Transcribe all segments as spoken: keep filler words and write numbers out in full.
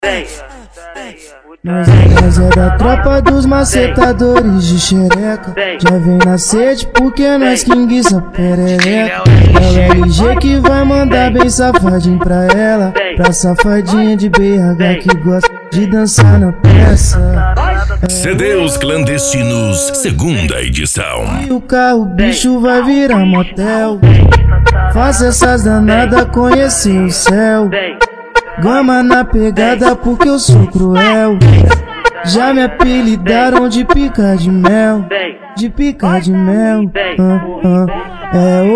Nós é, nós é da tropa dos macetadores de xereca. Já vem na sede porque nós que enguiça perereca. É o L G que vai mandar bem safadinho pra ela. Pra safadinha de B H que gosta de dançar na peça. É. C Ds Clandestinos, segunda edição. E o carro bicho vai virar motel. Faça essas danadas conhecer o céu. Gama na pegada porque eu sou cruel. Já me apelidaram de pica de mel. De pica de mel. ah, ah. É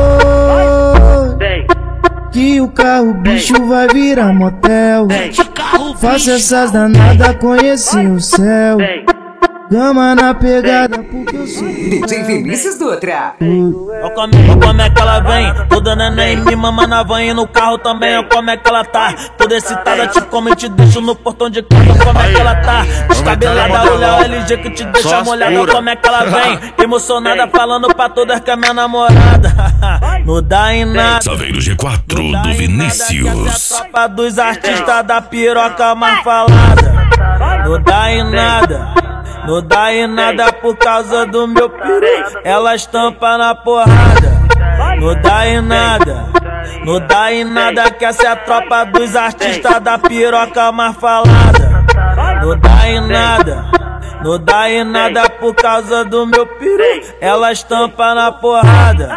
hoje que o carro bicho vai virar motel. Faça essas danadas conhecer o céu. Gama na pegada porque eu sou D J Vinícius Dutra. Olha como, como é que ela vem, toda neném me mama na van e no carro também. Olha como é que ela tá, toda excitada, te come e te deixo no portão de casa. Como é que ela tá, descabelada, olha o L G que te deixa molhada. Olha como é que ela vem, emocionada, falando pra todas que é minha namorada. Não dá em nada. Salve do G quatro do Vinícius. A tropa dos artistas da piroca mais falada. Não dá em nada. Não dá em nada por causa do meu peru. Ela estampa na porrada. Não dá em nada. Não dá em nada que essa é a tropa dos artistas da piroca mais falada. Não dá em nada. Não dá em nada por causa do meu peru. Ela estampa na porrada.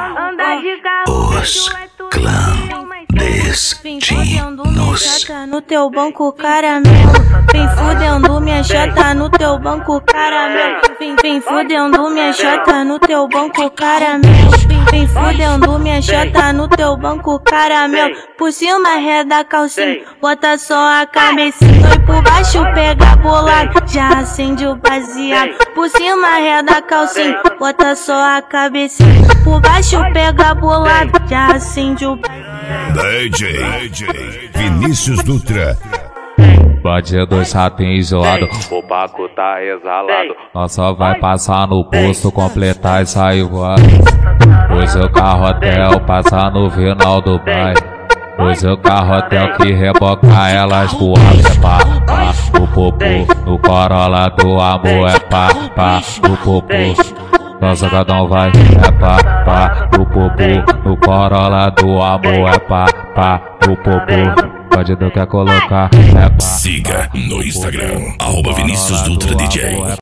Os clandestinos. No teu banco caramelo. Vem fudendo minha chata no teu banco caramelo. Vem, vem fudendo minha chata no teu banco caramelo. Vem, vem fudendo minha chata no teu banco caramelo. Por cima reda calcinha, bota só a cabecinha. E por baixo pega bolado, já acende o baseado. Por cima reda calcinha, bota só a cabecinha. Por baixo pega bolado, já acende o baseado. D J Vinícius Dutra. Bandido já tem enjoado, o Paco tá exalado. Nós só vai passar no posto, completar e sair voando. Hoje o carro hotel passar no final do bairro. Hoje o carro hotel que reboca elas pro alto. É pá, pá, o popô no Corolla do amor. É pá, pá, o popô. Nossa, cada um vai, é pá, pá, o popô no Corolla do amor. É pá, pá, o popô. Bandido quer colocar, é pá. Siga no Instagram, arroba Vinícius Dutra D J.